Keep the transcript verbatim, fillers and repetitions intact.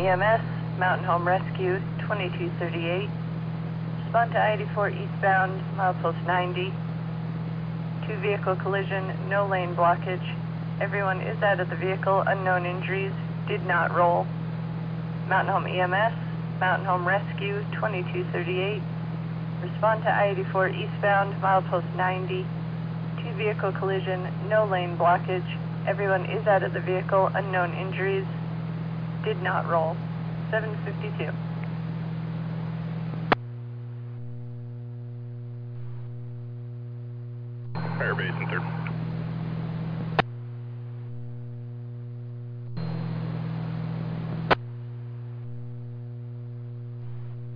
E M S, Mountain Home Rescue, twenty-two thirty-eight. Respond to I eighty-four eastbound, milepost ninety. Two vehicle collision, no lane blockage. Everyone is out of the vehicle, unknown injuries, did not roll. Mountain Home E M S, Mountain Home Rescue, twenty-two thirty-eight. Respond to I eighty-four eastbound, milepost ninety. Two vehicle collision, no lane blockage. Everyone is out of the vehicle, unknown injuries, did not roll. seven fifty-two. Fire Basin, third.